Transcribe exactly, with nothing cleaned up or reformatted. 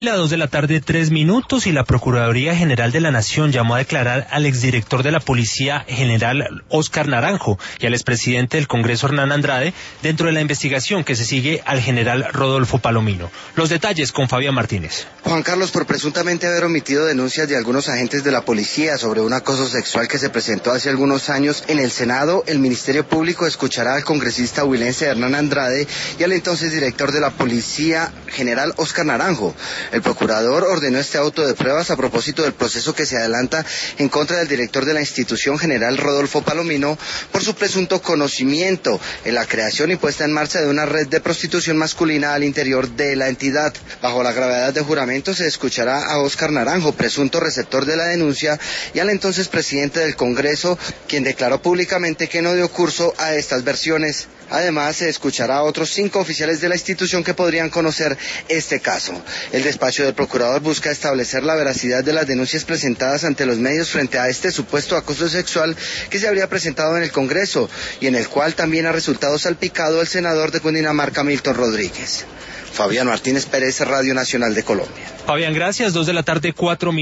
A dos de la tarde, tres minutos, y la Procuraduría General de la Nación llamó a declarar al exdirector de la Policía General Óscar Naranjo y al expresidente del Congreso Hernán Andrade dentro de la investigación que se sigue al general Rodolfo Palomino. Los detalles con Fabián Martínez. Juan Carlos, por presuntamente haber omitido denuncias de algunos agentes de la policía sobre un acoso sexual que se presentó hace algunos años en el Senado, el Ministerio Público escuchará al congresista huilense Hernán Andrade y al entonces director de la Policía General Óscar Naranjo. El procurador ordenó este auto de pruebas a propósito del proceso que se adelanta en contra del director de la institución, general Rodolfo Palomino, por su presunto conocimiento en la creación y puesta en marcha de una red de prostitución masculina al interior de la entidad. Bajo la gravedad de juramento se escuchará a Óscar Naranjo, presunto receptor de la denuncia, y al entonces presidente del Congreso, quien declaró públicamente que no dio curso a estas versiones. Además, se escuchará a otros cinco oficiales de la institución que podrían conocer este caso. El despacho del procurador busca establecer la veracidad de las denuncias presentadas ante los medios frente a este supuesto acoso sexual que se habría presentado en el Congreso y en el cual también ha resultado salpicado el senador de Cundinamarca, Milton Rodríguez. Fabián Martínez Pérez, Radio Nacional de Colombia. Fabián, gracias. Dos de la tarde, cuatro minutos.